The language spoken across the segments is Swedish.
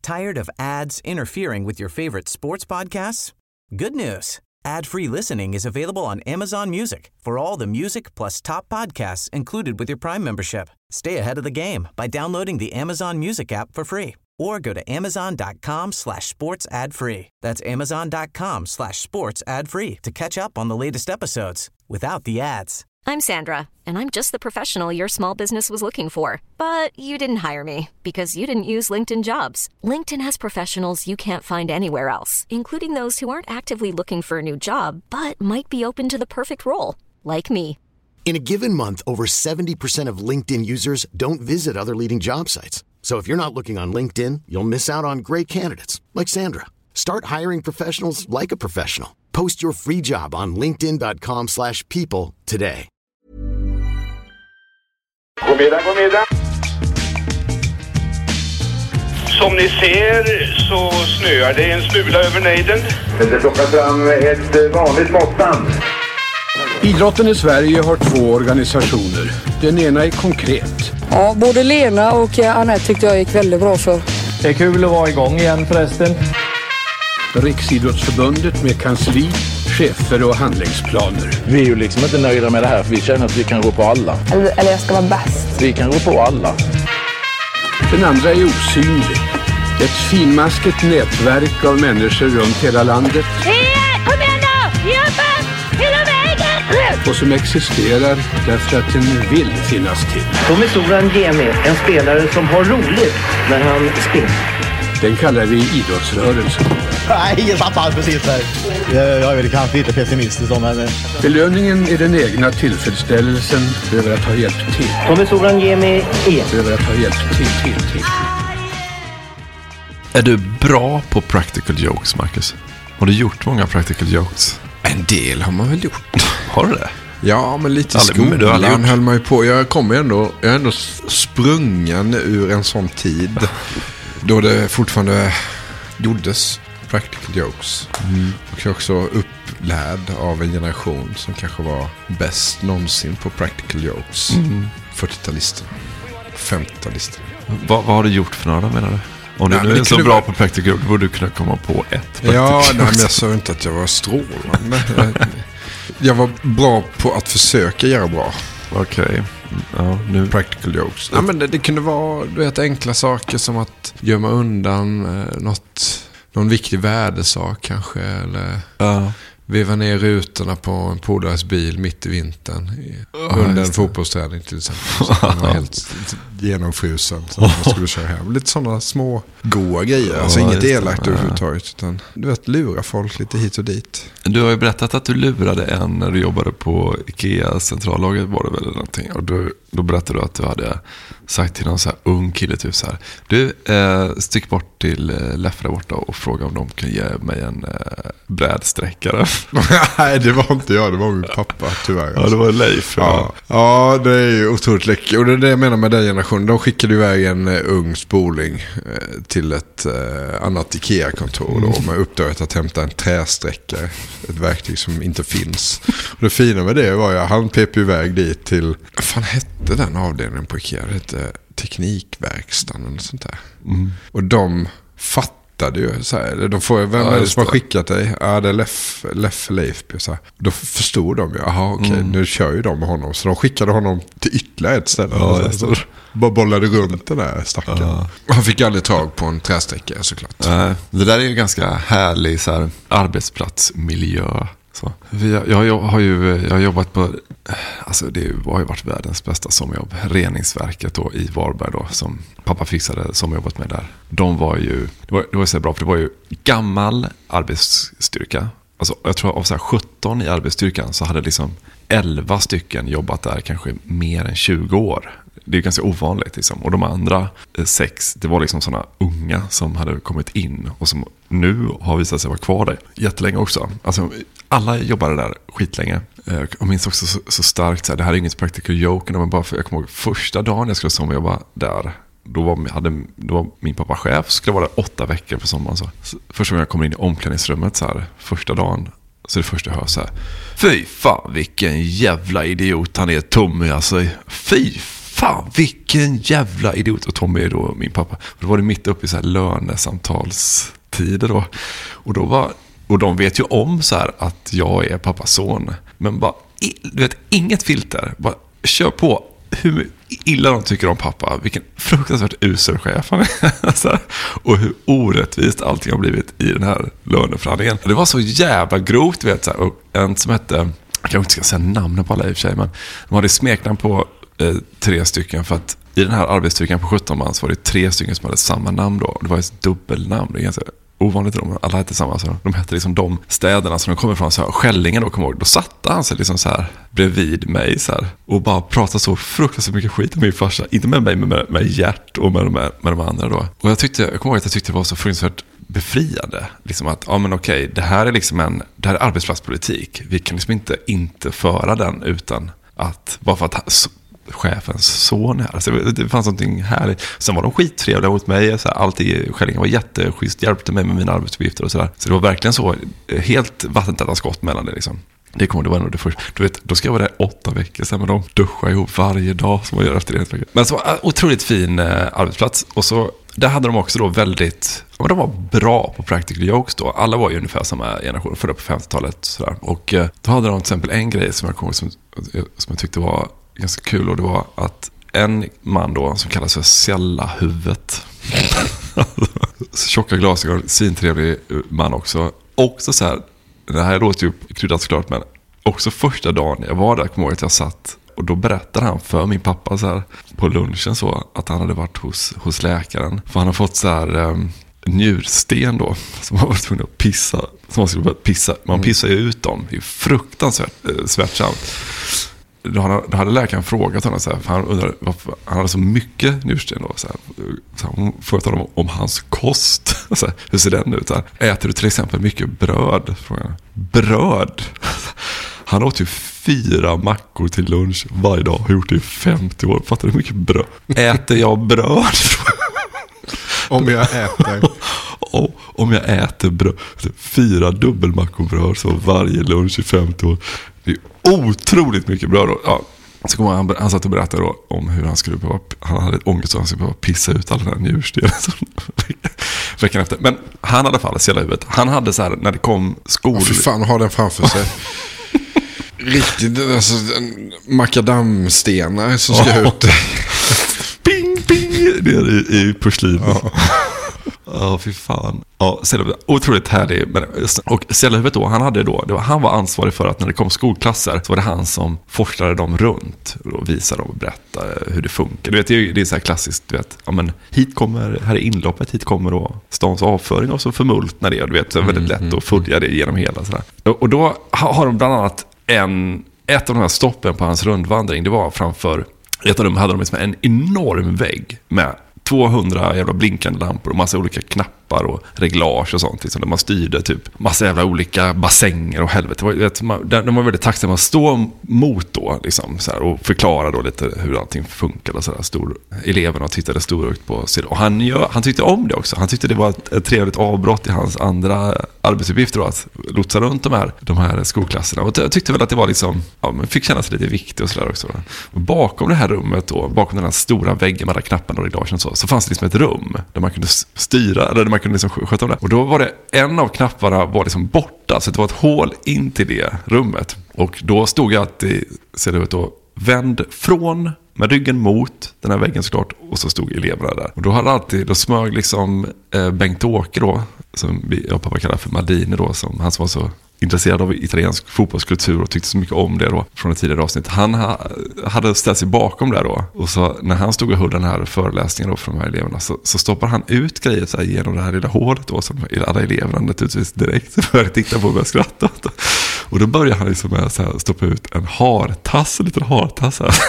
Tired of ads interfering with your favorite sports podcasts? Good news. Ad-free listening is available on Amazon Music for all the music plus top podcasts included with your Prime membership. Stay ahead of the game by downloading the Amazon Music app for free or go to amazon.com/sports ad free. That's amazon.com/sports ad free to catch up on the latest episodes without the ads. I'm Sandra, and I'm just the professional your small business was looking for. But you didn't hire me because you didn't use LinkedIn Jobs. LinkedIn has professionals you can't find anywhere else, including those who aren't actively looking for a new job, but might be open to the perfect role, like me. In a given month, over 70% of LinkedIn users don't visit other leading job sites. So if you're not looking on LinkedIn, you'll miss out on great candidates like Sandra. Start hiring professionals like a professional. Post your free job on linkedin.com/people today. God middag. Som ni ser så snöar det en smula över nejden. Det plockar fram ett vanligt måttband. Idrotten i Sverige har 2 organisationer. Den ena är Konkret. Ja, både Lena och Anette tyckte jag gick väldigt bra för. Det är kul att vara igång igen förresten. Riksidrottsförbundet med kansli, chefer och handlingsplaner. Vi är ju liksom inte nöjda med det här för vi känner att vi kan gå på alla. Eller jag ska vara bäst. Vi kan gå på alla. Den andra är Osynlig. Ett finmaskigt nätverk av människor runt hela landet. Kom igen då! Jobba! Hela vägen! Och som existerar därför att den vill finnas till. Tommy Soran ger mig en spelare som har roligt när han spelar. Den kallar vi idrottsrörelsen. Nej, tappar precis där. Jag är väl kanske lite pessimistisk om henne. Belöningen är den egna tillfredsställelsen över att ha hjälpt till. Tommy Soran ger mig över att ha hjälpt till. Är du bra på practical jokes, Marcus? Har du gjort många practical jokes? En del har man väl gjort. Har du det? Ja, men lite i skolan höll man ju på. Jag är ändå sprungen ur en sån tid då det fortfarande gjordes practical jokes. Och jag också upplärd av en generation som kanske var bäst någonsin på practical jokes. 40-talister, 50-talister. Vad har du gjort för några, menar du? Om du nu är så bra på practical joke, borde du kunna komma på ett. Ja, nej, men jag sa inte att jag var strålande. Jag var bra på att försöka göra bra. Okej. Ja, nu practical jokes. Ja, men det kunde vara, du vet, enkla saker som att gömma undan någon viktig värdesak kanske, eller veva ner rutorna på en polares bil mitt i vintern under en fotbollsträning till exempel. Så den var helt genomfrusen så man skulle köra hem. Lite sådana små goa grejer. Alltså inget elakt överhuvudtaget, utan du vet, lura folk lite hit och dit. Du har ju berättat att du lurade en när du jobbade på Ikea centrallaget, var det väl eller någonting. Och då berättade du att du hade sagt till någon så här ung kille typ så här: du, stick bort till Leffe där borta och fråga om de kan ge mig en brädsträckare. Nej, det var inte jag, det var min pappa tyvärr. Ja, det var Leif. Ja, det är ju otroligt läckert. Och det är det jag menar med den generationen. De skickade iväg en ung spoling till ett annat Ikea-kontor då, med uppdraget att hämta en trästräckare. Ett verktyg som inte finns. Och det fina med det var ju att han pep iväg dit till, vad fan hette den avdelningen på Ikea? Det hette Teknikverkstan eller sånt där. Och de fattade ju så här, de får, vem är det som har skickat dig? Ja, det är Leif så här. Då förstod de ju, jaha okej, nu kör ju de med honom. Så de skickade honom till ytterligare ett ställe. Så bara bollade runt den där stacken. Han fick aldrig tag på en trästräckare såklart. Det där är ju ganska härlig så här arbetsplatsmiljö. Så. Jag har jobbat på, alltså det har ju varit världens bästa sommarjobb, reningsverket då i Varberg då, som pappa fixade sommarjobbet med där. De var ju, det var så bra, för det var ju gammal arbetsstyrka. Alltså jag tror av så här 17 i arbetsstyrkan så hade liksom 11 stycken jobbat där kanske mer än 20 år. Det är ganska ovanligt liksom. Och de andra 6, det var liksom sådana unga som hade kommit in och som nu har visat sig vara kvar där jättelänge också. Alltså alla jobbade där skitlänge. Jag minns också så starkt så här, det här är inget practical joke, men bara för jag kommer ihåg första dagen jag skulle sommarjobba där. Då var min pappa chef, skulle vara där 8 veckor på sommaren. Så första gången jag kommer in i omklädningsrummet så här, första dagen, så det första jag hör så här: fy fan vilken jävla idiot han är, Tommy, alltså fy fan vilken jävla idiot. Och Tommy är då min pappa. Då var det mitt uppe i så här lönesamtalstider då. Och de vet ju om så här att jag är pappas son. Men bara, du vet, inget filter. Bara kör på hur illa de tycker om pappa. Vilken fruktansvärt usel chef han är. Och hur orättvist allting har blivit i den här löneförhandlingen. Det var så jävla grovt, vet så här. Och en som hette, jag kanske inte ska säga namnen på alla i och för sig, men de hade smeknamn på 3 stycken, för att i den här arbetsstyrkan på 17 man så var det 3 stycken som hade samma namn då. Det var ett dubbelnamn, det är ganska ovanligt, alla hette samma, så de hette liksom de städerna som de kommer från, så här, Skällingen då, kommer ihåg, då satte han sig liksom så här bredvid mig så här, och bara pratade så fruktansvärt mycket skit om min farsa, inte med mig, men med Gert och med de andra då. Och jag kommer ihåg att jag tyckte det var så fruktansvärt befriande, liksom att, ja men okej, det här är liksom det här är arbetsplatspolitik, vi kan liksom inte föra den utan att, bara för att chefens son här. Alltså, det fanns någonting härligt. Sen var de skittrevliga mot mig. Så här, alltid i Skällingen var jätteschysst, hjälpte mig med mina arbetsuppgifter och sådär. Så det var verkligen så, helt vattentäta skott mellan det liksom. Det var nog det första. Du vet, då ska jag vara där 8 veckor sen med dem. Duscha ihop varje dag som man gör efter det. Men så var otroligt fin arbetsplats. Och så, där hade de också då väldigt, de var bra på practical jokes då. Alla var ju ungefär samma generation, födda på 50-talet. Sådär. Och då hade de till exempel en grej som jag tyckte var ganska kul, och det var att en man då som kallas för Sällarhuvudet, tjocka glasögon, svintrevlig man också så här, det här låter ju kryddat såklart, men också första dagen jag var där, kommer jag ihåg att jag satt, och då berättade han för min pappa så här på lunchen så att han hade varit hos läkaren, för han har fått så här njursten då, som har varit tvungen att pissa, som man skulle börja pissa, man pissar ju ut dem, det är ju fruktansvärt smärtsamt. Då hade läkaren frågat honom så här, för han undrade varför han hade så mycket njursten då, så hon frågade honom om hans kost, så här, hur ser den ut så här? Äter du till exempel mycket bröd? Bröd? Han åt ju 4 mackor till lunch varje dag, har gjort det i 50 år. Fattar du hur mycket bröd? Äter jag bröd? Om jag äter. Om jag äter bröd, 4 dubbelmackobröd så varje lunch i 50 år. Det är otroligt mycket bröd då. Ja. Så kom han satt och berättade då om hur han hade ett ångest och han skulle behöva pissa ut alla den här njurstenen veckan efter. Men han hade i alla fall hela huvudet. Han hade så här, när det kom skol... Fy fan, har den framför sig. Riktigt, alltså makadamstenar som ska ut. Ping, ping. Det är i porslin. Ja, fy fan. Ja, otroligt härlig. Och Sällarhuvudet då, han var ansvarig för att när det kom skolklasser så var det han som forskade dem runt och visade dem och berättade hur det funkar. Du vet, det är så här klassiskt, du vet, ja men här är inloppet, hit kommer då stans avföring och så förmultnar det, du vet, så är det väldigt lätt att följa det genom hela sådär. Och då har de bland annat ett av de här stoppen på hans rundvandring, det var framför ett av dem hade de liksom en enorm vägg med 200 jävla blinkande lampor och massa olika knappar och reglage och sånt liksom, där man styrde typ massa jävla olika bassänger och helvete. De var väldigt tacksamma att stå mot då liksom, så här, och förklara då lite hur allting funkar och så där. Eleverna tittade storögt på sig. Och han tyckte om det också. Han tyckte det var ett trevligt avbrott i hans andra arbetsuppgifter då, att lotsa runt de här skolklasserna. Och jag tyckte väl att det var liksom, ja, man fick känna sig lite viktig och sådär också. Och bakom det här rummet då, bakom den här stora väggen med alla knapparna och reglagen så fanns det liksom ett rum där man kunde styra, eller där man kunde liksom sköta om det. Och då var det, en av knapparna var liksom borta, så det var ett hål in till det rummet. Och då stod jag alltid, ser det ut då, vänd från, med ryggen mot den här väggen såklart, och så stod eleverna där. Och då smög liksom Bengt-Åke då, som jag och pappa kallar för Maldini då, han som var så intresserad av italiensk fotbollskultur och tyckte så mycket om det då från ett tidigare avsnitt. Han hade ställt sig bakom det då, och så när han stod och höll den här föreläsningen då för de här eleverna så stoppar han ut grejer så här genom det här lilla hålet då, som alla eleverna naturligtvis direkt började titta på och började skratta. Och då börjar han liksom med så här, stoppa ut en liten hartass här.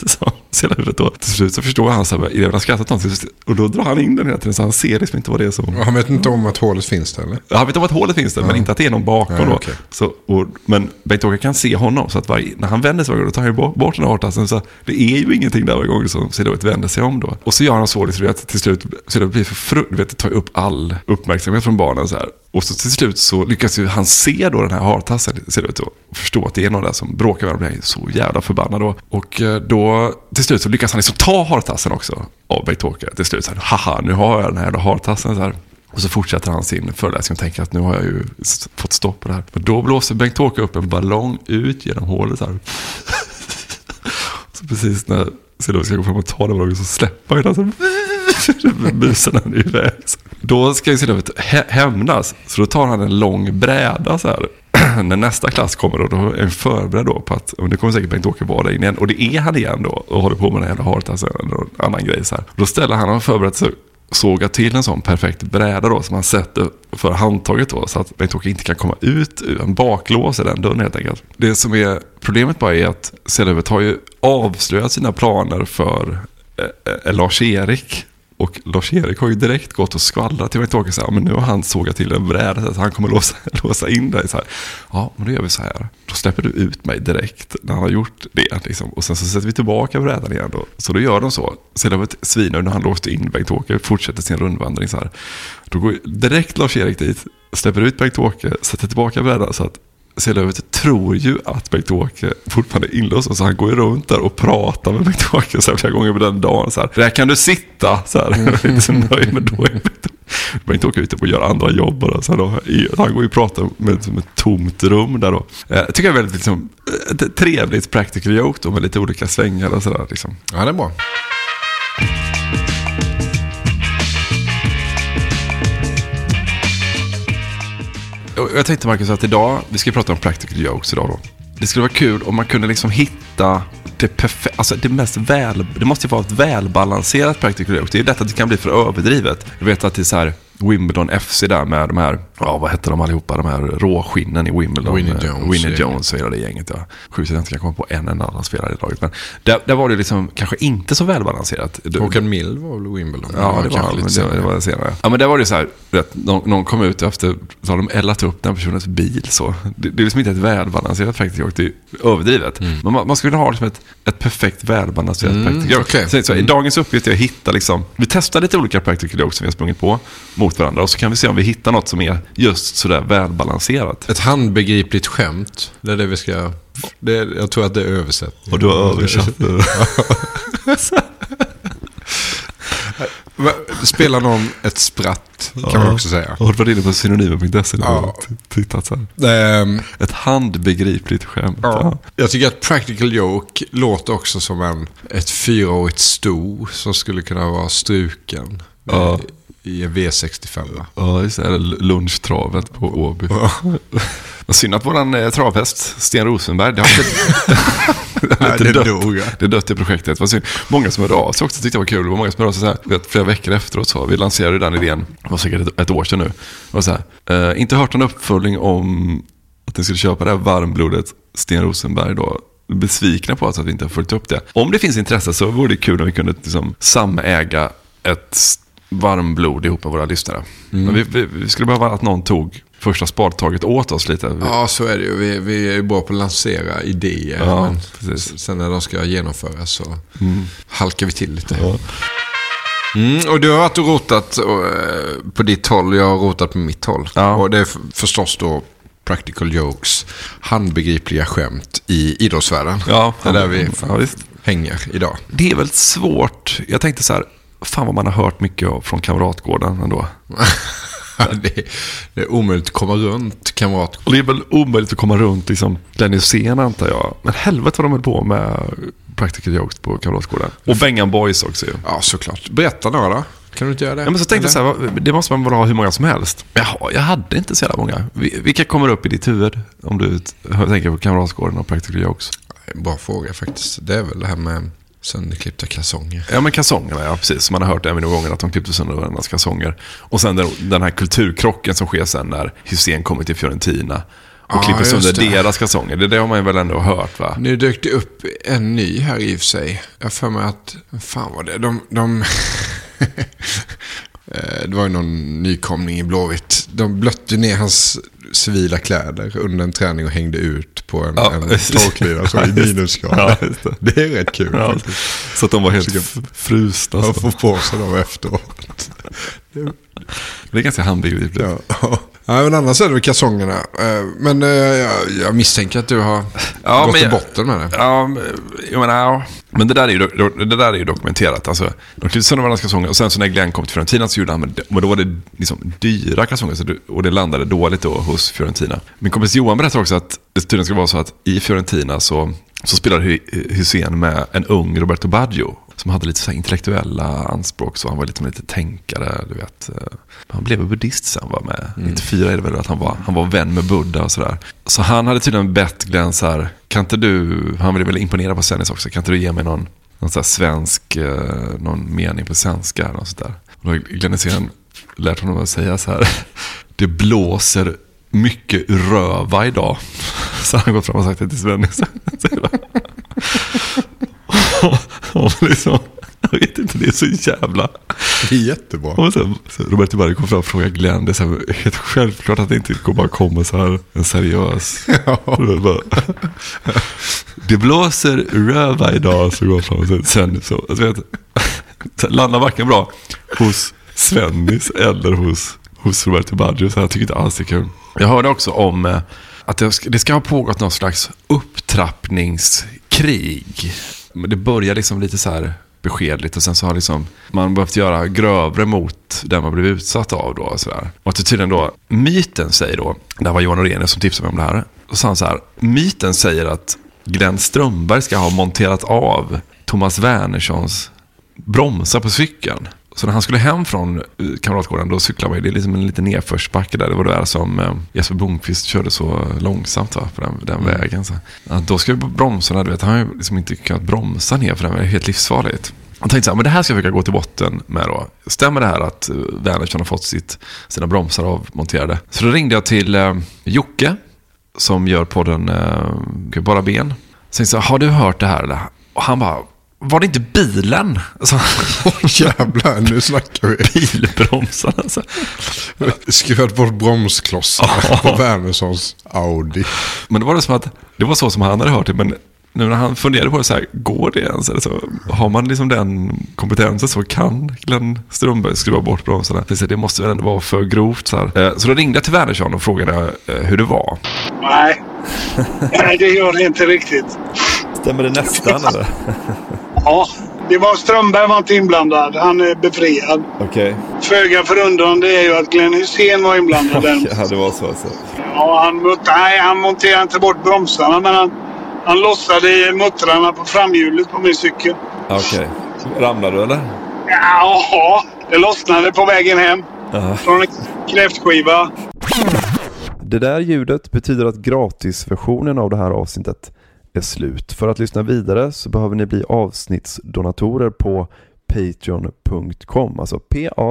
Så hela huvudet då. Till slut så förstår han så här, eleverna skrattat om, och då drar han in den hela tiden, så han ser liksom inte vad det är som... Han vet inte om att hålet finns där, eller? Han vet om att hålet finns där, men inte att det är någon bakom då. Okay. Så, men Bengt-Åke kan se honom, så att när han vänder sig då tar han bort den här hartassen, så det är ju ingenting där varje gång som Sällarhuvudet vänder sig om då. Och så gör han så liksom, att till slut så det blir det tar upp all uppmärksamhet från barnen så här. Och så till slut så lyckas ju han se då den här hartassen, ser det ut, och förstå att det är någon där som bråkar med honom, blir så jävla förbannad då. Och då till slut så lyckas han liksom ta hartassen också av Bengt-Åke. Till slut så här, haha, nu har jag den här jävla hartassen så här. Och så fortsätter han sin föreläsning och tänker att nu har jag ju fått stopp på det här. Men då blåser Bengt-Åke upp en ballong ut genom hålet här. Så precis när Selov ska gå fram och ta den ballongen så släpper han den. Mysen han iväg. Då ska ju Selov hämnas. Så då tar han en lång bräda så här. När nästa klass kommer och då är en förberedd då på att det kommer säkert Bengt-Åke vara där inne igen. Och det är han igen då och håller på med den här hartassen eller någon annan grej så här. Då ställer han förberett sig, såga till en sån perfekt bräda då som han sätter för handtaget då så att Bengt-Åke inte kan komma ut ur en baklås i den dörren helt enkelt. Det som är problemet bara är att Selövet har ju avslöjat sina planer för Lars-Erik. Och Lars-Erik har ju direkt gått och skvallrat till Bengt-Åke så här, men nu har han sågat till en bräda så han kommer låsa in dig så här. Ja, men då gör vi så här. Då släpper du ut mig direkt när han har gjort det liksom. Och sen så sätter vi tillbaka brädan igen då. Så då gör de så. Sen har vi ett svinö när han låste in Bengt-Åke, fortsätter sin rundvandring så här. Då går direkt Lars-Erik dit, släpper ut Bengt-Åke, sätter tillbaka brädan så att Selövet tror ju att Bengt-Åke fortfarande är inlåst och så han går ju runt där och pratar med Bengt-Åke så här flera gånger på den dagen så här. Där kan du sitta så här. Jag är inte så nöjd med då Bengt-Åke ute på att göra andra jobb bara, så här då. Han går ju och pratar med ett tomt rum där då. Jag tycker det är väldigt liksom, ett trevligt practical joke då med lite olika svängar och sådär liksom. Ja, det är bra. Jag tänkte Marcus att idag, vi ska prata om practical jokes idag då. Det skulle vara kul om man kunde liksom hitta alltså det måste ju vara ett välbalanserat practical joke. Det är lätt att det kan bli för överdrivet. Jag vet att det är så här Wimbledon FC där med de här, vad heter de allihopa, de här råskinnen i Wimbledon. Winnie Jones och hela det gänget. Ja. Sjukt att jag inte kan komma på en annan spelare i laget. Men där var det liksom kanske inte så välbalanserat. Håkan Mill var väl Wimbledon? Ja, det var senare. Ja, men det var det så här, någon kom ut efter, så har de eldat upp den personens bil. Så. Det är liksom inte ett välbalanserat practical joke, det är överdrivet. Men man skulle ha liksom ett perfekt välbalanserat practical joke. Okay. Så i dagens uppgift är att hitta liksom, vi testar lite olika practical jokes som vi har sprungit på mot varandra och så kan vi se om vi hittar något som är just sådär välbalanserat. Ett handbegripligt skämt. Det är det vi ska... jag tror att det är översatt. Och du har översatt det. Spelar någon ett spratt kan man också säga. Jag har varit inne på synonymer.se och tittat så här. Ett handbegripligt skämt. Ja. Jag tycker att practical joke låter också som ett 4-årigt sto som skulle kunna vara struken. Ja. I en V65. Ja, just det. Lunchtravet på Åby. Ja. Synd att våran travhäst Sten Rosenberg det dött i projektet. Det var synd. Många som hörde av sig också tyckte det var kul. Det var många som hörde av sig så här, flera veckor efteråt så vi lanserade den idén. Det var säkert ett år sedan nu. Det var så här, inte hört någon uppföljning om att ni skulle köpa det här varmblodet Sten Rosenberg då. Besvikna på att vi inte har följt upp det. Om det finns intresse så vore det kul om vi kunde liksom samäga ett varmblod ihop med våra lyssnare. Men vi skulle behöva att någon tog första spadtaget åt oss lite. Ja, så är det ju. Vi är ju bra på att lansera idéer. Ja, men sen när de ska genomföras så halkar vi till lite. Ja. Och du har varit och rotat på ditt håll. Jag har rotat på mitt håll. Ja. Och det är förstås då practical jokes, handbegripliga skämt i idrottsvärlden. Ja, det är där vi hänger idag. Det är väldigt svårt. Jag tänkte så här, fan vad man har hört mycket från Kamratgården ändå. Det är omöjligt att komma runt Kamratgården. Och det är väl omöjligt att komma runt liksom, den är scen antar jag. Men helvete vad de höll på med practical jokes på Kamratgården. Och Bengan Boys också ju. Ja, såklart. Berätta några då. Kan du inte göra det? Ja, men så tänkte jag så här, det måste man bara ha hur många som helst. Jag hade inte så jävla många. Vilka kommer upp i ditt huvud om du tänker på Kamratgården och practical jokes? Bra fråga faktiskt. Det är väl det här med sönderklippta kalsonger. Ja, men kalsongerna, ja precis. Som man har hört även någon gånger att de klippte sönder varandras kalsonger. Och sen den här kulturkrocken som sker sen när Hussein kommer till Fiorentina och klipper sönder deras kalsonger. Det har man ju väl ändå hört, va? Nu dök det upp en ny här i och för sig. Jag för mig att, fan var det? Det var ju någon nykomling i Blåvitt. De blötte ner hans civila kläder under en träning och hängde ut på en torklida så i minusgrad. Ja, det är rätt kul. Ja, så att de var helt frusna. Och få på sig dem efteråt. Det är ganska handbegripligt. Ja. Ja, men annars är det väl kalsongerna. Men jag misstänker att du har gått till botten med det. Ja, jag menar, men det där är ju dokumenterat. Alltså, de klippte sönder varandras kalsonger. Och sen så när Glenn kom till Fiorentina så gjorde han, men då var det liksom dyra kalsonger. Och det landade dåligt då hos Fiorentina. Min kompis Johan berättade också att det tydligen ska vara så att i Fiorentina så spelade Hysén med en ung Roberto Baggio som hade lite så här intellektuella anspråk, så han var lite tänkare, du vet. Han blev buddhist sen, var med 94 är det väl, att han var vän med Buddha och sådär. Så han hade tydligen bett Glenn så här, kan inte du, han ville väl imponera på Sennis också, kan inte du ge mig någon så här svensk, någon mening på svenska eller något sådär. Och då Glenn Hysén lärt honom att säga så här: det blåser mycket röva idag. Så han gått fram och sagt det till Svennis. Liksom, jag vet inte, det är så jävla. Det är jättebra. Och så Roberto Barry kom fram och frågade Glenn, det är så här, helt självklart att det inte bara kommer så här en seriös. Det blåser röva idag, så går fram och sen så vet, landar varken bra hos Svennis eller hos Roberto Baggio, så jag tycker inte alls det är kul. Jag hörde också om att det ska ha pågått någon slags upptrappningskrig. Det börjar liksom lite så här beskedligt, och sen så har liksom man behövt göra grövre mot den man blev utsatt av då och sådär. Och att det tydligen då, myten säger då, det var Johan Orenius som tipsade mig om det här, och sa han så här: myten säger att Glenn Strömberg ska ha monterat av Thomas Wernerssons bromsar på cykeln. Så när han skulle hem från Kamratgården, då cyklade man, det är liksom en liten nedförsbacke där. Det var där som Jesper Blomqvist körde så långsamt på den vägen. Så. Att då ska ju bromsarna, du vet, han har ju liksom inte kunnat bromsa ner för den, det är helt livsfarligt. Han tänkte så här, men det här ska jag försöka gå till botten med då. Stämmer det här att Wernersson har fått sina bromsar avmonterade? Så då ringde jag till Jocke som gör podden Bara Ben. Så jag sa, har du hört det här eller? Och han bara, var det inte bilen? Alltså, jävlar, nu snackar vi. Bilbromsarna. Alltså. Skruvat bort bromsklossarna på Wernerssons Audi. Men det var det som att det var så som han hade hört det. Men nu när han funderade på det så här, går det ens? Eller så, har man liksom den kompetensen så kan Glenn Strömberg skruva bort bromsarna. Det måste väl ändå vara för grovt. Så då ringde jag till Wernersson och frågade hur det var. Nej, det gör det inte riktigt. Stämmer det nästan eller? Ja, det var Strömberg var inte inblandad. Han är befriad. Okej. Föga förundrande är ju att Glenn Hysén var inblandad. Ja, det var så alltså. Ja, han monterade inte bort bromsarna, men han lossade muttrarna på framhjulet på min cykel. Okej. Ramlade du eller? Ja, det lossnade på vägen hem. Från en kräftskiva. Det där ljudet betyder att gratisversionen av det här avsnittet är slut. För att lyssna vidare så behöver ni bli avsnittsdonatorer på patreon.com, alltså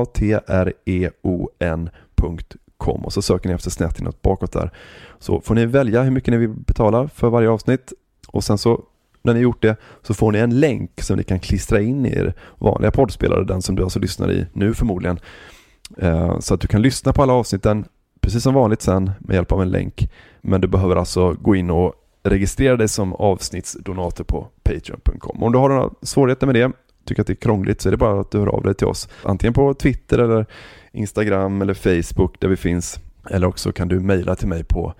patreon.com, och så söker ni efter snett bakåt där. Så får ni välja hur mycket ni vill betala för varje avsnitt, och sen så när ni gjort det så får ni en länk som ni kan klistra in i er vanliga poddspelare, den som du alltså lyssnar i nu förmodligen, så att du kan lyssna på alla avsnitten precis som vanligt sen med hjälp av en länk. Men du behöver alltså gå in och registrera dig som avsnittsdonator på patreon.com. Om du har några svårigheter med det, tycker att det är krångligt, så är det bara att du hör av dig till oss. Antingen på Twitter eller Instagram eller Facebook där vi finns. Eller också kan du mejla till mig på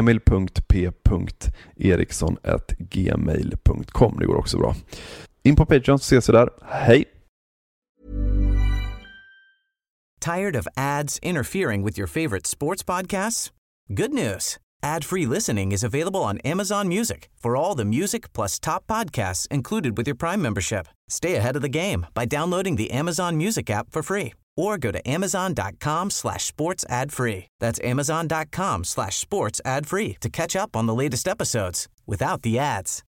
emil.p.eriksson@gmail.com. Det går också bra. In på Patreon så ses vi där. Hej! Tired of ads interfering with your favorite sports podcasts? Good news. Ad-free listening is available on Amazon Music for all the music plus top podcasts included with your Prime membership. Stay ahead of the game by downloading the Amazon Music app for free or go to amazon.com/sports ad free. That's amazon.com/sports ad free to catch up on the latest episodes without the ads.